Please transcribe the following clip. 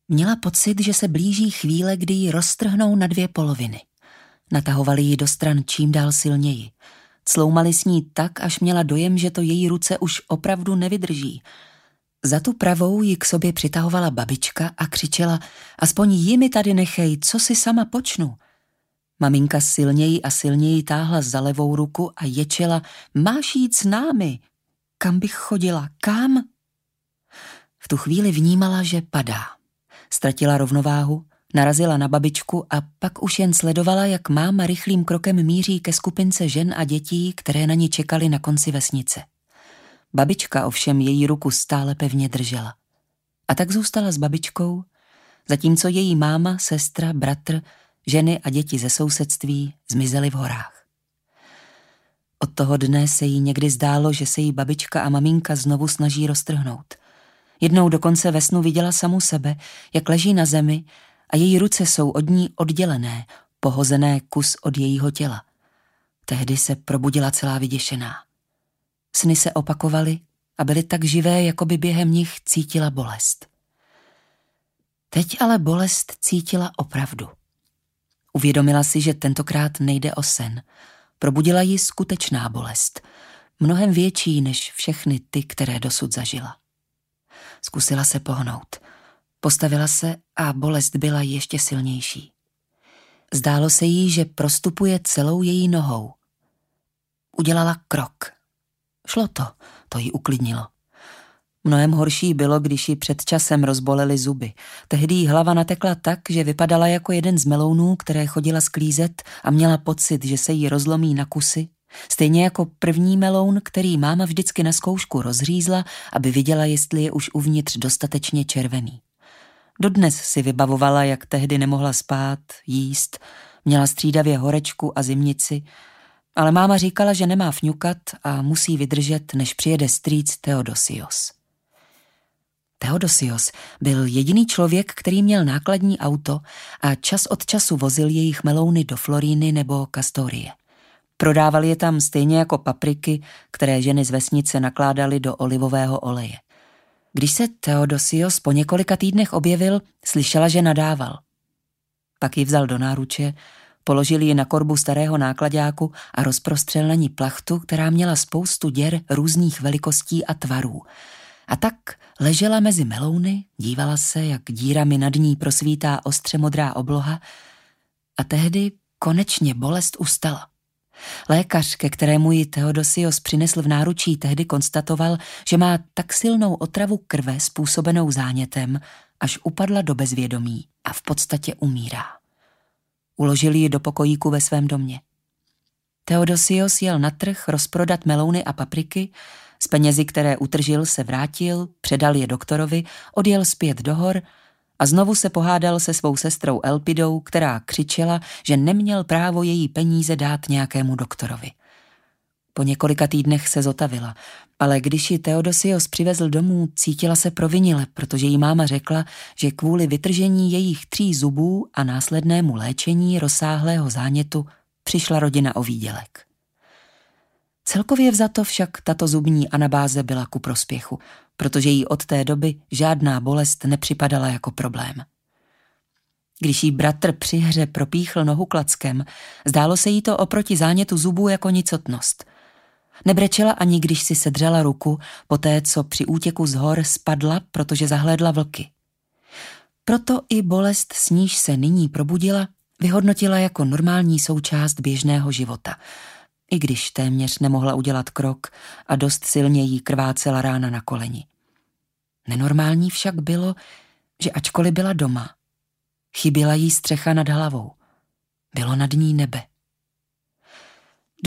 Měla pocit, že se blíží chvíle, kdy ji roztrhnou na dvě poloviny. Natahovali ji do stran čím dál silněji. Cloumali s ní tak, až měla dojem, že to její ruce už opravdu nevydrží. Za tu pravou ji k sobě přitahovala babička a křičela: aspoň ji mi tady nechej, co si sama počnu. Maminka silněji a silněji táhla za levou ruku a ječela: máš jít s námi. Kam bych chodila? Kam? V tu chvíli vnímala, že padá. Ztratila rovnováhu, narazila na babičku a pak už jen sledovala, jak máma rychlým krokem míří ke skupince žen a dětí, které na ní čekali na konci vesnice. Babička ovšem její ruku stále pevně držela. A tak zůstala s babičkou, zatímco její máma, sestra, bratr, ženy a děti ze sousedství zmizely v horách. Od toho dne se jí někdy zdálo, že se jí babička a maminka znovu snaží roztrhnout. Jednou dokonce ve snu viděla samu sebe, jak leží na zemi a její ruce jsou od ní oddělené, pohozené kus od jejího těla. Tehdy se probudila celá vyděšená. Sny se opakovaly a byly tak živé, jako by během nich cítila bolest. Teď ale bolest cítila opravdu. Uvědomila si, že tentokrát nejde o sen. Probudila ji skutečná bolest, mnohem větší než všechny ty, které dosud zažila. Zkusila se pohnout. Postavila se a bolest byla ještě silnější. Zdálo se jí, že prostupuje celou její nohou. Udělala krok. Šlo to ji uklidnilo. Mnohem horší bylo, když ji před časem rozbolely zuby. Tehdy jí hlava natekla tak, že vypadala jako jeden z melounů, které chodila sklízet a měla pocit, že se jí rozlomí na kusy. Stejně jako první meloun, který máma vždycky na zkoušku rozřízla, aby viděla, jestli je už uvnitř dostatečně červený. Dodnes si vybavovala, jak tehdy nemohla spát, jíst, měla střídavě horečku a zimnici, ale máma říkala, že nemá fňukat a musí vydržet, než přijede strýc Theodosios. Theodosios byl jediný člověk, který měl nákladní auto a čas od času vozil jejich melouny do Floríny nebo Kastorie. Prodávali je tam stejně jako papriky, které ženy z vesnice nakládaly do olivového oleje. Když se Theodosios po několika týdnech objevil, slyšela, že nadával. Pak ji vzal do náruče, položil ji na korbu starého nákladáku a rozprostřel na ní plachtu, která měla spoustu děr různých velikostí a tvarů. A tak ležela mezi melouny, dívala se, jak dírami nad ní prosvítá ostře modrá obloha, a tehdy konečně bolest ustala. Lékař, ke kterému ji Theodosios přinesl v náručí, tehdy konstatoval, že má tak silnou otravu krve způsobenou zánětem, až upadla do bezvědomí a v podstatě umírá. Uložili ji do pokojíku ve svém domě. Theodosios jel na trh rozprodat melouny a papriky, s penězi, které utržil, se vrátil, předal je doktorovi, odjel zpět do hor a znovu se pohádal se svou sestrou Elpidou, která křičela, že neměl právo její peníze dát nějakému doktorovi. Po několika týdnech se zotavila, ale když ji Theodosios přivezl domů, cítila se provinile, protože jí máma řekla, že kvůli vytržení jejich 3 zubů a následnému léčení rozsáhlého zánětu přišla rodina o výdělek. Celkově vzato však tato zubní anabáze byla ku prospěchu, protože jí od té doby žádná bolest nepřipadala jako problém. Když jí bratr při hře propíchl nohu klackem, zdálo se jí to oproti zánětu zubů jako nicotnost. Nebrečela ani když si sedřela ruku, poté co při útěku z hor spadla, protože zahlédla vlky. Proto i bolest, s níž se nyní probudila, vyhodnotila jako normální součást běžného života, i když téměř nemohla udělat krok a dost silně jí krvácela rána na koleni. Nenormální však bylo, že ačkoliv byla doma, chyběla jí střecha nad hlavou. Bylo nad ní nebe.